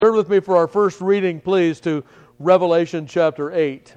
Turn with me for our first reading, please, to Revelation chapter 8.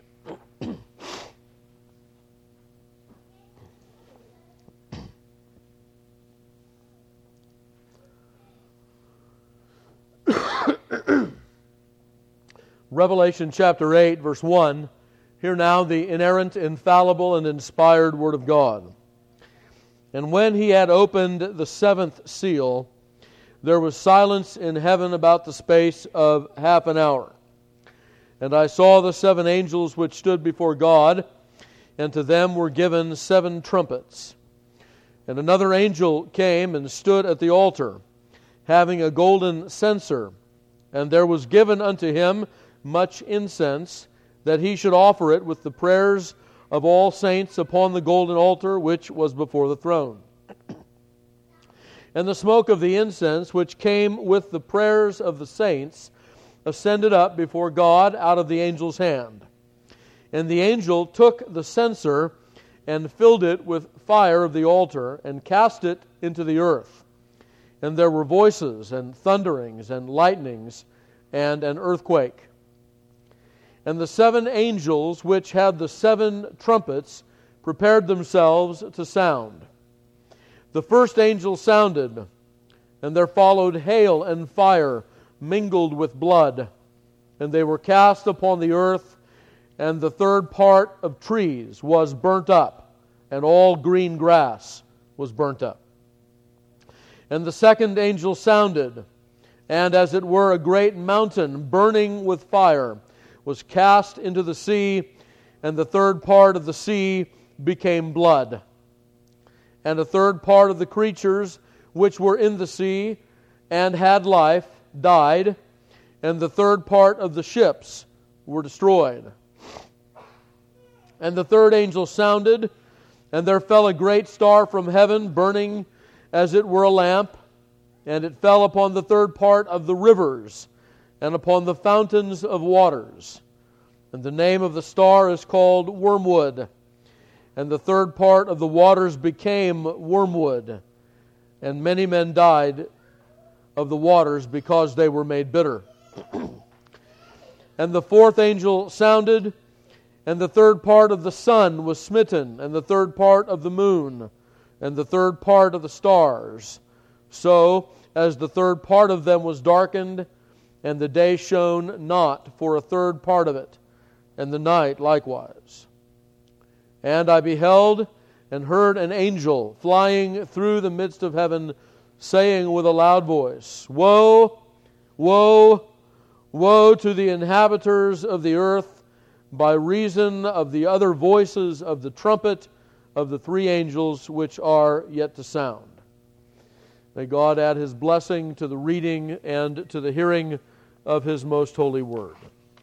Revelation chapter 8, verse 1. Hear now the inerrant, infallible, and inspired Word of God. And when he had opened the seventh seal, there was silence in heaven about the space of half an hour. And I saw the seven angels which stood before God, and to them were given seven trumpets. And another angel came and stood at the altar, having a golden censer, and there was given unto him much incense, that he should offer it with the prayers of all saints upon the golden altar which was before the throne. And the smoke of the incense, which came with the prayers of the saints, ascended up before God out of the angel's hand. And the angel took the censer and filled it with fire of the altar and cast it into the earth. And there were voices and thunderings and lightnings and an earthquake. And the seven angels which had the seven trumpets prepared themselves to sound. The first angel sounded, and there followed hail and fire mingled with blood, and they were cast upon the earth, and the third part of trees was burnt up, and all green grass was burnt up. And the second angel sounded, and as it were a great mountain burning with fire was cast into the sea, and the third part of the sea became blood. And a third part of the creatures which were in the sea and had life died, and the third part of the ships were destroyed. And the third angel sounded, and there fell a great star from heaven, burning as it were a lamp, and it fell upon the third part of the rivers, and upon the fountains of waters. And the name of the star is called Wormwood. And the third part of the waters became wormwood, and many men died of the waters because they were made bitter. And the fourth angel sounded, and the third part of the sun was smitten, and the third part of the moon, and the third part of the stars, so as the third part of them was darkened, and the day shone not for a third part of it, and the night likewise. And I beheld and heard an angel flying through the midst of heaven, saying with a loud voice, Woe, woe, woe to the inhabitants of the earth, by reason of the other voices of the trumpet of the three angels which are yet to sound. May God add His blessing to the reading and to the hearing of His most holy word.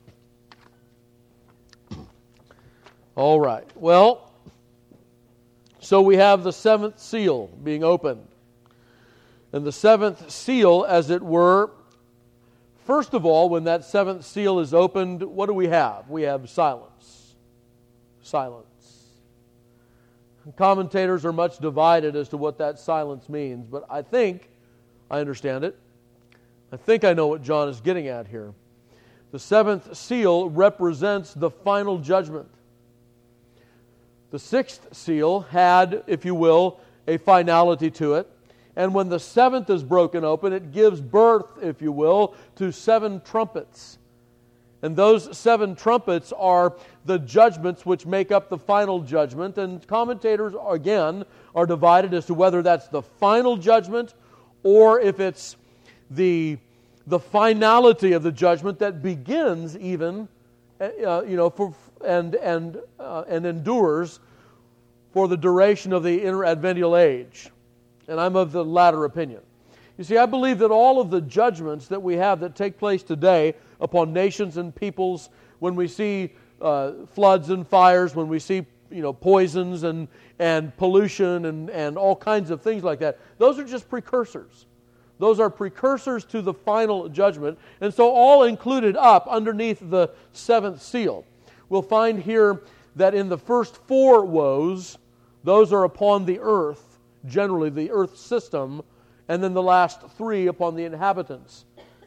All right. Well, so we have the seventh seal being opened. And the seventh seal, as it were, first of all, when that seventh seal is opened, what do we have? We have silence. Silence. Commentators are much divided as to what that silence means, but I think I understand it. I think I know what John is getting at here. The seventh seal represents the final judgment. The sixth seal had, if you will, a finality to it. And when the seventh is broken open, it gives birth, if you will, to seven trumpets. And those seven trumpets are the judgments which make up the final judgment. And commentators, again, are divided as to whether that's the final judgment or if it's the finality of the judgment that begins even, and endures for the duration of the interadvential age. And I'm of the latter opinion. You see, I believe that all of the judgments that we have that take place today upon nations and peoples, when we see floods and fires, when we see poisons and pollution and all kinds of things like that, those are just precursors. Those are precursors to the final judgment. And so all included up underneath the seventh seal. We'll find here that in the first four woes, those are upon the earth, generally the earth system, and then the last three upon the inhabitants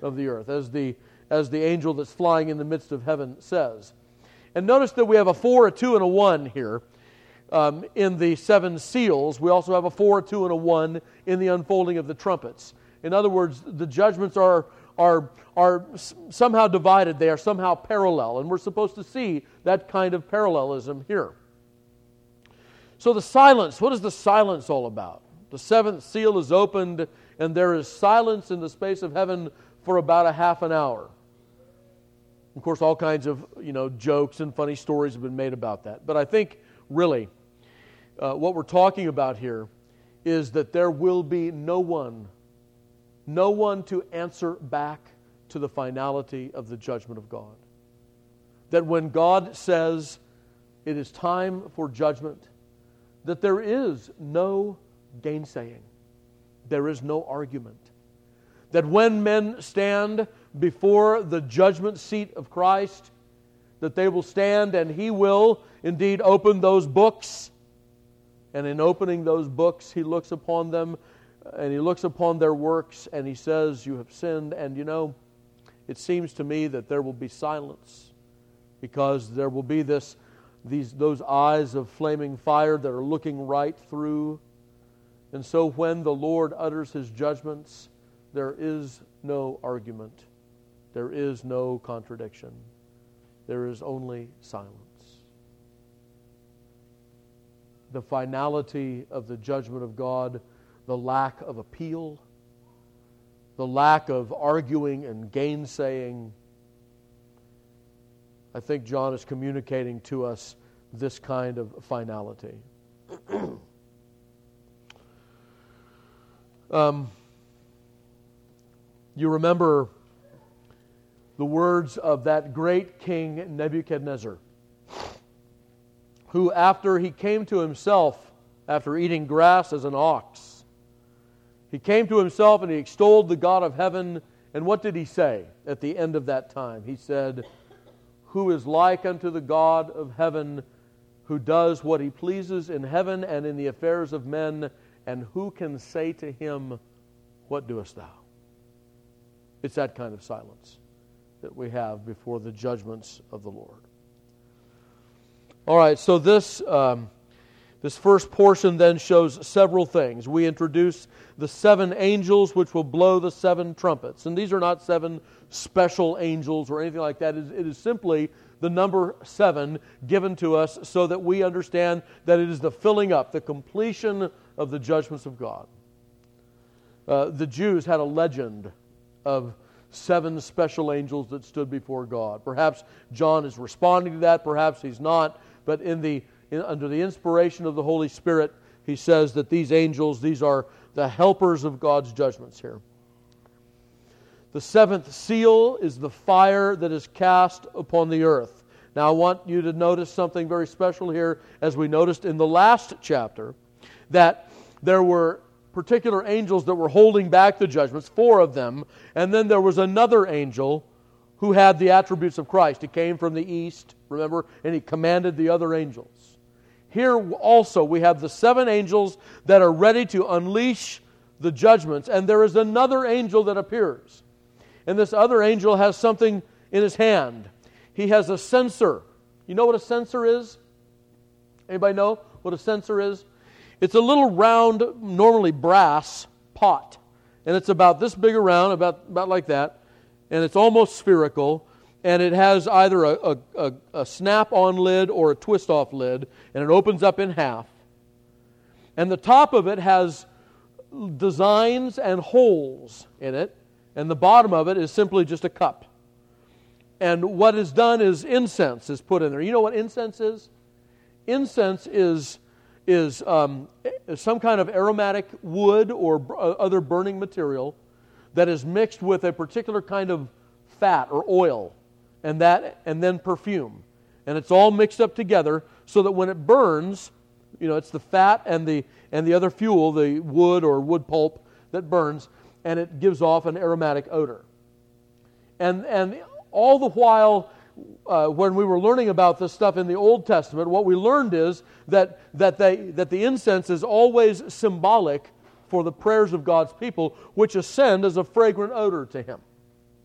of the earth, as the angel that's flying in the midst of heaven says. And notice that we have a 4, a 2, and a 1 here in the 7 seals. We also have a 4, a 2, and a 1 in the unfolding of the trumpets. In other words, the judgments are somehow divided. They are somehow parallel, and we're supposed to see that kind of parallelism here. So the silence, what is the silence all about? The 7th seal is opened, and there is silence in the space of heaven for about a half an hour. Of course, all kinds of jokes and funny stories have been made about that. But I think, really, what we're talking about here is that there will be no one to answer back to the finality of the judgment of God. That when God says it is time for judgment, that there is no gainsaying. There is no argument. That when men stand before the judgment seat of Christ, that they will stand and He will indeed open those books. And in opening those books, He looks upon them and He looks upon their works and He says, "You have sinned." And it seems to me that there will be silence, because there will be those eyes of flaming fire that are looking right through. And so when the Lord utters His judgments, there is no argument. There is no contradiction. There is only silence. The finality of the judgment of God, the lack of appeal, the lack of arguing and gainsaying. I think John is communicating to us this kind of finality. You remember the words of that great king Nebuchadnezzar, who after he came to himself, after eating grass as an ox, he came to himself and he extolled the God of heaven. And what did he say at the end of that time? He said, "Who is like unto the God of heaven, who does what He pleases in heaven and in the affairs of men, and who can say to Him, What doest thou?" It's that kind of silence that we have before the judgments of the Lord. All right, so this first portion then shows several things. We introduce the 7 angels which will blow the 7 trumpets. And these are not 7 special angels or anything like that. It is simply the number 7 given to us so that we understand that it is the filling up, the completion of the judgments of God. The Jews had a legend of 7 special angels that stood before God. Perhaps John is responding to that, perhaps he's not, but under the inspiration of the Holy Spirit, he says that these angels, these are the helpers of God's judgments here. The 7th seal is the fire that is cast upon the earth. Now I want you to notice something very special here, as we noticed in the last chapter, that there were particular angels that were holding back the judgments, 4 of them, and then there was another angel who had the attributes of Christ. He came from the east, remember, and he commanded the other angels. Here also we have the 7 angels that are ready to unleash the judgments, and there is another angel that appears. And this other angel has something in his hand. He has a censer. You know what a censer is? Anybody know what a censer is? It's a little round, normally brass pot. And it's about this big around, about like that. And it's almost spherical. And it has either a snap-on lid or a twist-off lid. And it opens up in half. And the top of it has designs and holes in it. And the bottom of it is simply just a cup. And what is done is incense is put in there. You know what incense is? Incense is some kind of aromatic wood or other burning material that is mixed with a particular kind of fat or oil, and then perfume. And it's all mixed up together so that when it burns, it's the fat and the other fuel, the wood or wood pulp that burns, and it gives off an aromatic odor. And all the while, when we were learning about this stuff in the Old Testament, what we learned is that the incense is always symbolic for the prayers of God's people, which ascend as a fragrant odor to Him.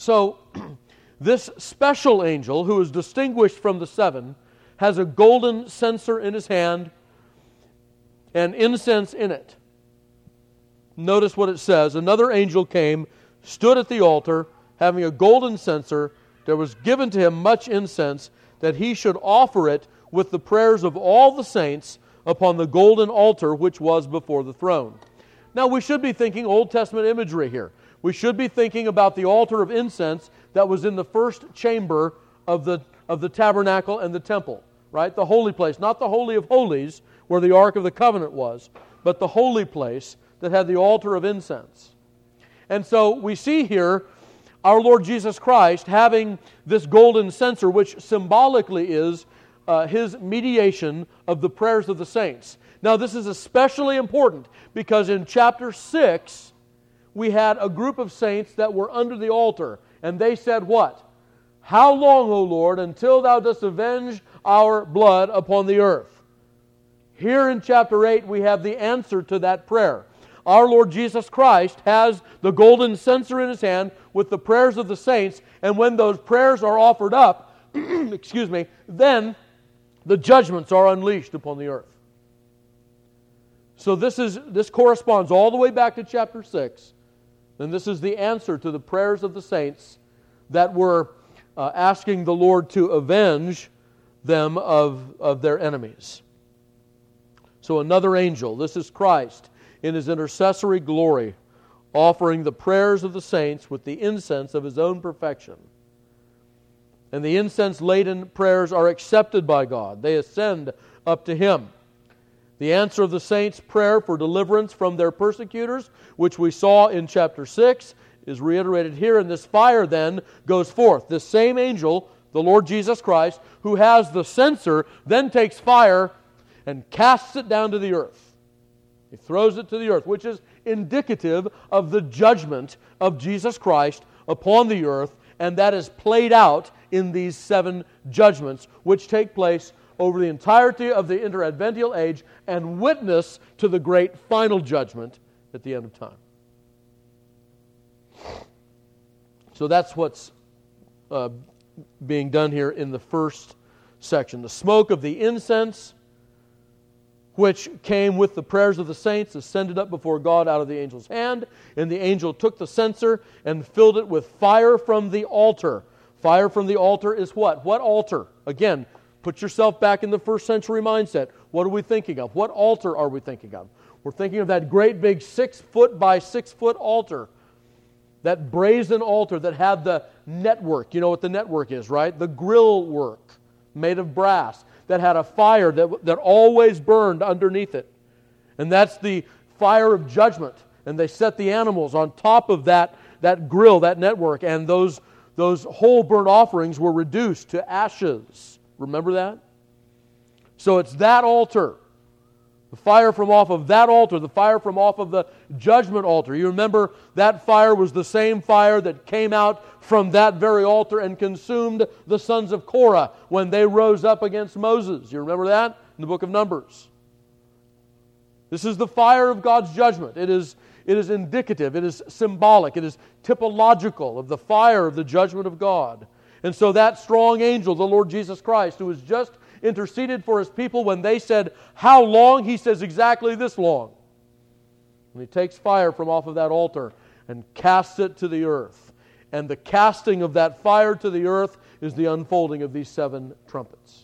So, this special angel, who is distinguished from the seven, has a golden censer in his hand and incense in it. Notice what it says. Another angel came, stood at the altar, having a golden censer. There was given to him much incense, that he should offer it with the prayers of all the saints upon the golden altar which was before the throne. Now, we should be thinking Old Testament imagery here. We should be thinking about the altar of incense that was in the first chamber of the tabernacle and the temple, right? The holy place, not the Holy of Holies, where the Ark of the Covenant was, but the holy place that had the altar of incense. And so we see here our Lord Jesus Christ having this golden censer, which symbolically is His mediation of the prayers of the saints. Now, this is especially important because in chapter 6, we had a group of saints that were under the altar, and they said what? How long, O Lord, until Thou dost avenge our blood upon the earth? Here in chapter 8, we have the answer to that prayer. Our Lord Jesus Christ has the golden censer in His hand with the prayers of the saints, and when those prayers are offered up, then the judgments are unleashed upon the earth. So this corresponds all the way back to chapter 6, and this is the answer to the prayers of the saints that were asking the Lord to avenge them of their enemies. So another angel, this is Christ, in His intercessory glory, offering the prayers of the saints with the incense of His own perfection. And the incense-laden prayers are accepted by God. They ascend up to Him. The answer of the saints' prayer for deliverance from their persecutors, which we saw in chapter 6, is reiterated here, and this fire then goes forth. This same angel, the Lord Jesus Christ, who has the censer, then takes fire and casts it down to the earth. He throws it to the earth, which is indicative of the judgment of Jesus Christ upon the earth, and that is played out in these 7 judgments, which take place over the entirety of the interadvential age and witness to the great final judgment at the end of time. So that's what's being done here in the first section. The smoke of the incense, which came with the prayers of the saints, ascended up before God out of the angel's hand, and the angel took the censer and filled it with fire from the altar. Fire from the altar is what? What altar? Again, put yourself back in the first century mindset. What are we thinking of? What altar are we thinking of? We're thinking of that great big 6-foot by 6-foot altar. That brazen altar that had the network. You know what the network is, right? The grill work made of brass that had a fire that always burned underneath it. And that's the fire of judgment. And they set the animals on top of that grill, that network, and those whole burnt offerings were reduced to ashes. Remember that? So it's that altar. The fire from off of that altar, the fire from off of the judgment altar. You remember that fire was the same fire that came out from that very altar and consumed the sons of Korah when they rose up against Moses. You remember that in the book of Numbers? This is the fire of God's judgment. It is indicative, it is symbolic, it is typological of the fire of the judgment of God. And so that strong angel, the Lord Jesus Christ, who was just interceded for His people when they said, how long? He says exactly this long. And He takes fire from off of that altar and casts it to the earth. And the casting of that fire to the earth is the unfolding of these 7 trumpets.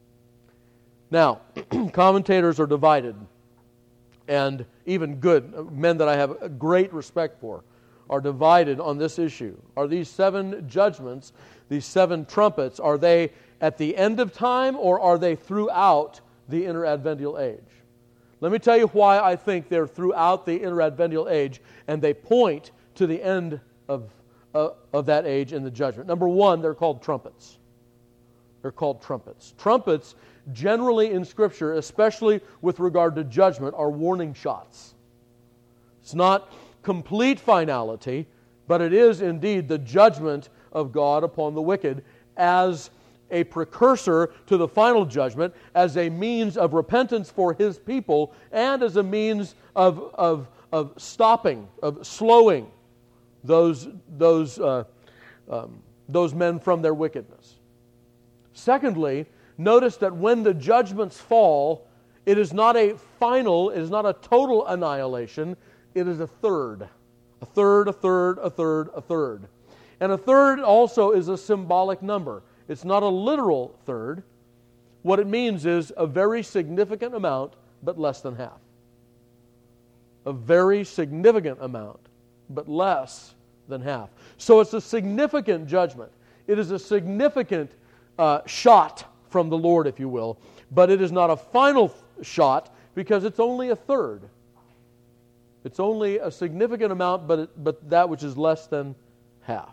Now, commentators are divided, and even good men that I have a great respect for are divided on this issue. Are these 7 judgments, these 7 trumpets, are they at the end of time, or are they throughout the interadvential age? Let me tell you why I think they're throughout the interadvential age, and they point to the end of that age in the judgment. Number 1, they're called trumpets. They're called trumpets. Trumpets, generally in Scripture, especially with regard to judgment, are warning shots. It's not complete finality, but it is indeed the judgment of God upon the wicked as a precursor to the final judgment, as a means of repentance for His people, and as a means of stopping, of slowing those those men from their wickedness. Secondly, notice that when the judgments fall, it is not a final, it is not a total annihilation, it is a third. A third, a third, a third, a third. And a third also is a symbolic number. It's not a literal third. What it means is a very significant amount, but less than half. A very significant amount, but less than half. So it's a significant judgment. It is a significant shot from the Lord, if you will, but it is not a final shot because it's only a third. It's only a significant amount, but that which is less than half.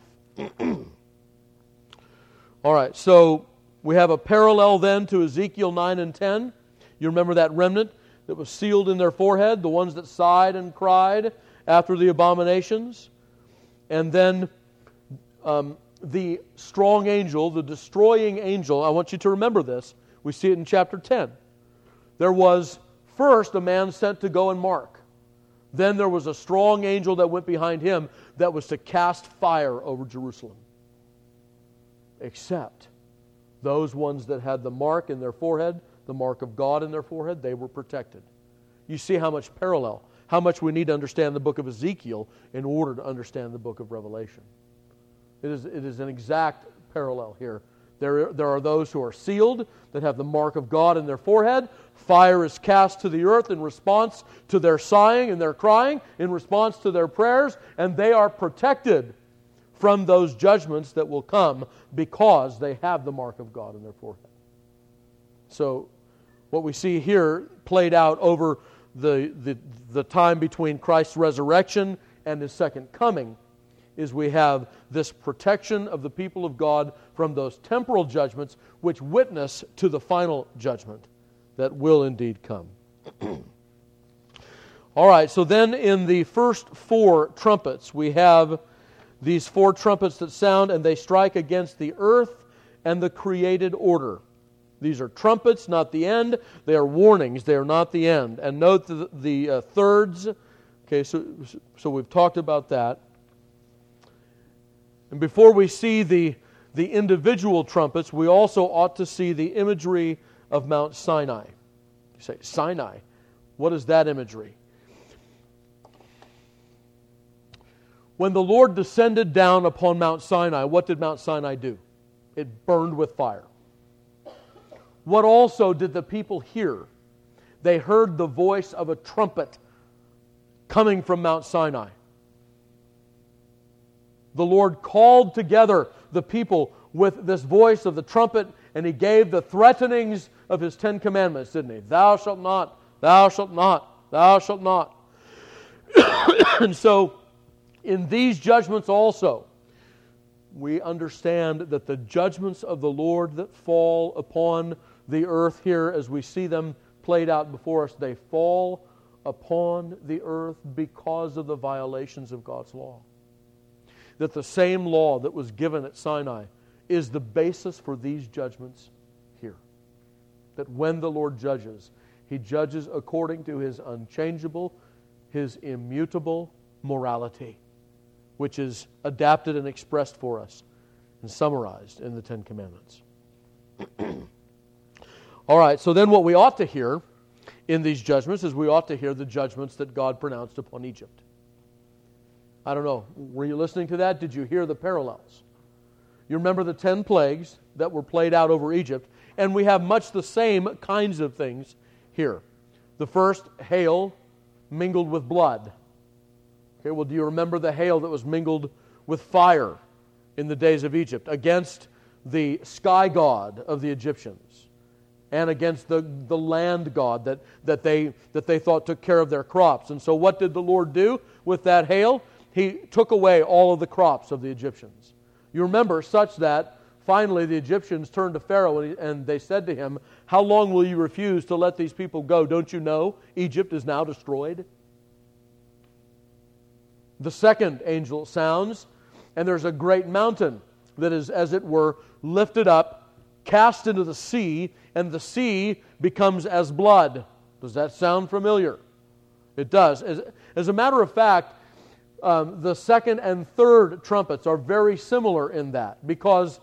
All right, so we have a parallel then to Ezekiel 9 and 10. You remember that remnant that was sealed in their forehead, the ones that sighed and cried after the abominations. And then the strong angel, the destroying angel, I want you to remember this. We see it in chapter 10. There was first a man sent to go and mark. Then there was a strong angel that went behind him that was to cast fire over Jerusalem. Except those ones that had the mark in their forehead, the mark of God in their forehead, they were protected. You see how much parallel, how much we need to understand the book of Ezekiel in order to understand the book of Revelation. It is an exact parallel here. There are those who are sealed that have the mark of God in their forehead. Fire is cast to the earth in response to their sighing and their crying, in response to their prayers, and they are protected from those judgments that will come because they have the mark of God in their forehead. So what we see here played out over the time between Christ's resurrection and His second coming is we have this protection of the people of God from those temporal judgments which witness to the final judgment that will indeed come. All right, so then in the first four trumpets, we have these four trumpets that sound, and they strike against the earth and the created order. These are trumpets, not the end. They are warnings. They are not the end. And note the thirds. Okay, so we've talked about that. And before we see the individual trumpets, we also ought to see the imagery of Mount Sinai. You say, Sinai. What is that imagery? When the Lord descended down upon Mount Sinai, what did Mount Sinai do? It burned with fire. What also did the people hear? They heard the voice of a trumpet coming from Mount Sinai. The Lord called together the people with this voice of the trumpet, and He gave the threatenings of His 10 Commandments, didn't He? Thou shalt not, thou shalt not, thou shalt not. And so, in these judgments also, we understand that the judgments of the Lord that fall upon the earth here, as we see them played out before us, they fall upon the earth because of the violations of God's law. That the same law that was given at Sinai is the basis for these judgments here. That when the Lord judges, He judges according to His unchangeable, His immutable morality, which is adapted and expressed for us and summarized in the 10 Commandments. All right, so then what we ought to hear in these judgments is we ought to hear the judgments that God pronounced upon Egypt. I don't know, were you listening to that? Did you hear the parallels? You remember the 10 plagues that were played out over Egypt, and we have much the same kinds of things here. The first, hail mingled with blood. Okay, well, do you remember the hail that was mingled with fire in the days of Egypt against the sky god of the Egyptians and against the land god that they thought took care of their crops? And so what did the Lord do with that hail? He took away all of the crops of the Egyptians. You remember, such that finally the Egyptians turned to Pharaoh and they said to him, "How long will you refuse to let these people go? Don't you know Egypt is now destroyed?" The second angel sounds, and there's a great mountain that is, as it were, lifted up, cast into the sea, and the sea becomes as blood. Does that sound familiar? It does. As a matter of fact, the second and third trumpets are very similar in that, because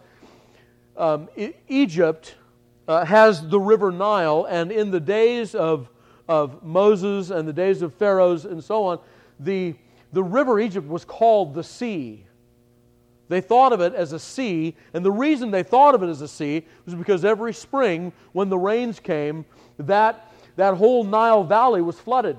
Egypt has the river Nile, and in the days of Moses and the days of Pharaohs and so on, the river Egypt was called the sea. They thought of it as a sea, and the reason they thought of it as a sea was because every spring, when the rains came, that whole Nile Valley was flooded.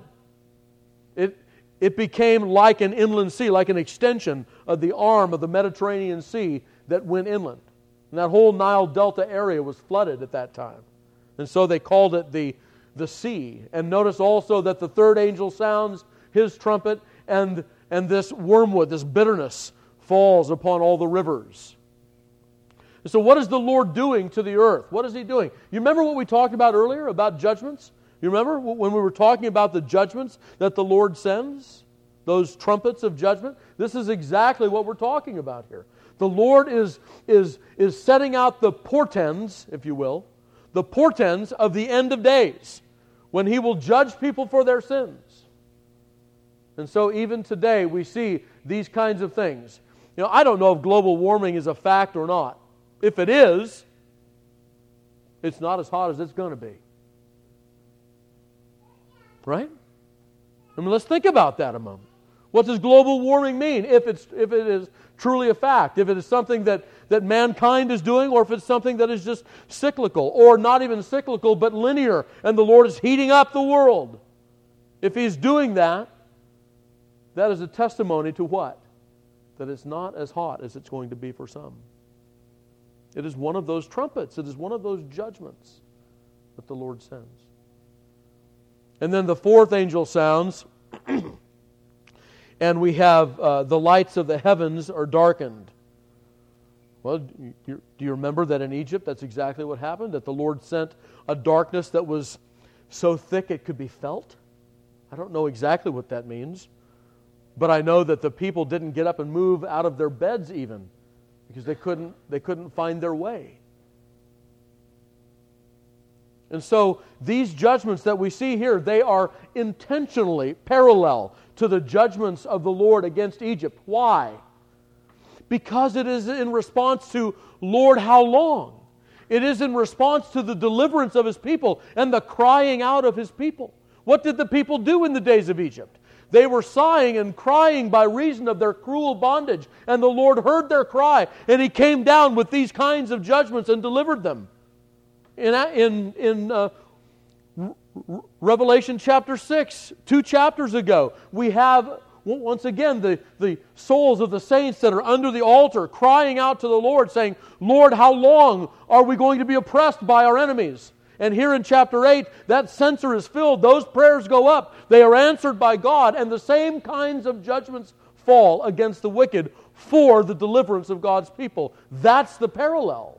It became like an inland sea, like an extension of the arm of the Mediterranean Sea that went inland. And that whole Nile Delta area was flooded at that time. And so they called it the sea. And notice also that the third angel sounds his trumpet, and this wormwood, this bitterness, falls upon all the rivers. So what is the Lord doing to the earth? What is He doing? You remember what we talked about earlier about judgments? You remember when we were talking about the judgments that the Lord sends? Those trumpets of judgment? This is exactly what we're talking about here. The Lord is setting out the portents, if you will, the portents of the end of days, when He will judge people for their sins. And so even today we see these kinds of things. You know, I don't know if global warming is a fact or not. If it is, it's not as hot as it's going to be. Right? I mean, let's think about that a moment. What does global warming mean if it is truly a fact? If it is something that mankind is doing, or if it's something that is just cyclical, or not even cyclical but linear, and the Lord is heating up the world. If He's doing that, that is a testimony to what? That it's not as hot as it's going to be for some. It is one of those trumpets. It is one of those judgments that the Lord sends. And then the fourth angel sounds, and we have the lights of the heavens are darkened. Well, do you remember that in Egypt that's exactly what happened? That the Lord sent a darkness that was so thick it could be felt? I don't know exactly what that means. But I know that the people didn't get up and move out of their beds even, because they couldn't find their way. And so these judgments that we see here, they are intentionally parallel to the judgments of the Lord against Egypt. Why? Because it is in response to, Lord, how long? It is in response to the deliverance of His people and the crying out of His people. What did the people do in the days of Egypt? They were sighing and crying by reason of their cruel bondage, and the Lord heard their cry, and He came down with these kinds of judgments and delivered them. In Revelation chapter 6, 2 chapters ago, we have once again the souls of the saints that are under the altar crying out to the Lord, saying, Lord, how long are we going to be oppressed by our enemies? And here in chapter 8, that censer is filled. Those prayers go up. They are answered by God. And the same kinds of judgments fall against the wicked for the deliverance of God's people. That's the parallel.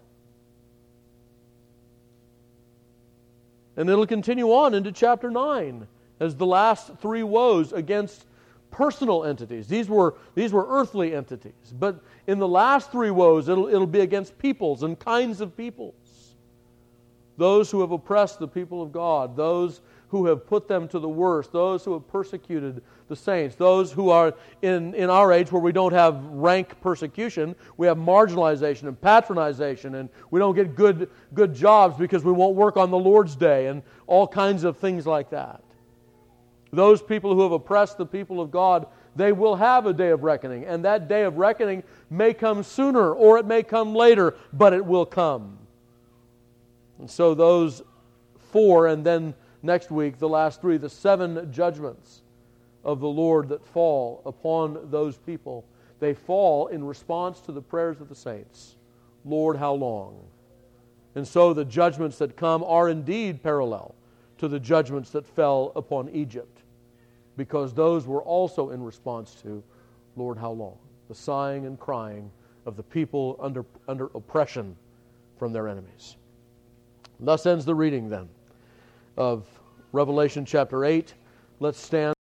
And it'll continue on into chapter 9 as the last three woes against personal entities. These were earthly entities. But in the last three woes, it'll be against peoples and kinds of peoples. Those who have oppressed the people of God, those who have put them to the worst, those who have persecuted the saints, those who are in our age where we don't have rank persecution, we have marginalization and patronization, and we don't get good jobs because we won't work on the Lord's day, and all kinds of things like that. Those people who have oppressed the people of God, they will have a day of reckoning, and that day of reckoning may come sooner or it may come later, but it will come. And so those four, and then next week, the last three, the 7 judgments of the Lord that fall upon those people, they fall in response to the prayers of the saints. Lord, how long? And so the judgments that come are indeed parallel to the judgments that fell upon Egypt, because those were also in response to, Lord, how long? The sighing and crying of the people under oppression from their enemies. Thus ends the reading then of Revelation chapter 8. Let's stand.